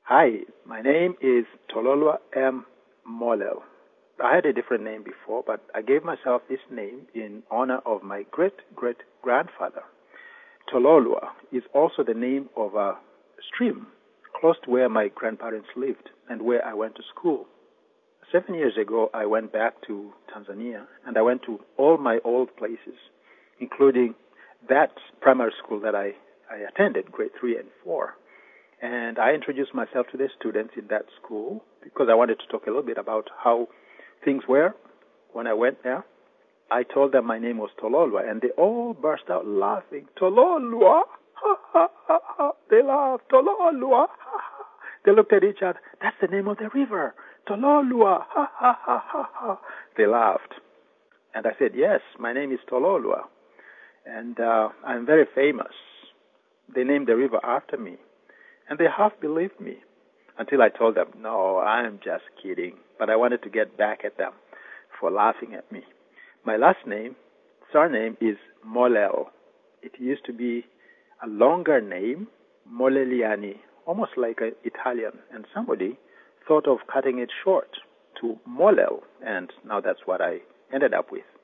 Hi, my name is Tololwa M. Molel. I had a different name before, but I gave myself this name in honor of my great-great-grandfather. Tololwa is also the name of a stream close to where my grandparents lived and where I went to school. 7 years ago, I went back to Tanzania, and I went to all my old places, including that primary school that I attended, grade 3 and 4. And I introduced myself to the students in that school because I wanted to talk a little bit about how things were when I went there. I told them my name was Tololwa, and they all burst out laughing. Tololwa? Ha, ha, ha, ha. They laughed. Tololwa? Ha, ha. They looked at each other. That's the name of the river. Tololwa. Ha, ha, ha, ha, ha. They laughed. And I said, yes, my name is Tololwa, and I'm very famous. They named the river after me. And they half believed me until I told them, no, I'm just kidding. But I wanted to get back at them for laughing at me. My last name, surname, is Molel. It used to be a longer name, Moleliani, almost like an Italian. And somebody thought of cutting it short to Molel. And now that's what I ended up with.